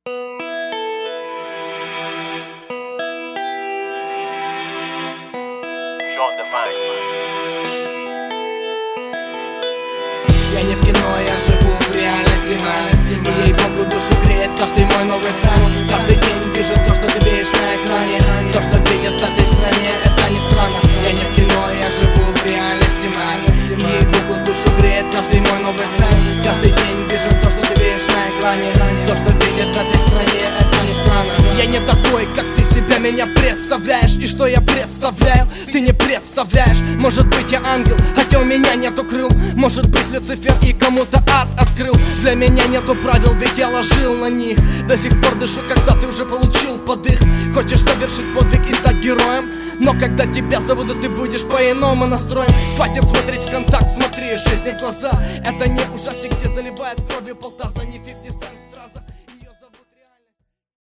Я не в кино, я живу в реальности, и ей-богу душу греет каждый мой новый фэн. Каждый день вижу то, что ты видишь на экране. То, что видят в этой стране, это не странно. Я не в кино, я живу в реальности, и ей-богу душу греет каждый мой новый фэн. Каждый день вижу то, что ты видишь на экране. То, что видят в этой стране, это не странно. Я не такой, как ты себя меня представляешь. И что я представляю, ты не представляешь. Может быть, я ангел, хотя у меня нету крыл. Может быть, Люцифер и кому-то ад открыл. Для меня нету правил, ведь я ложил на них. До сих пор дышу, когда ты уже получил подых. Хочешь совершить подвиг и стать героем, но когда тебя забудут, ты будешь по-иному настроен. Хватит смотреть в контакт, смотри жизни в глаза. Это не ужастик, где заливают кровью полтаза, не 50.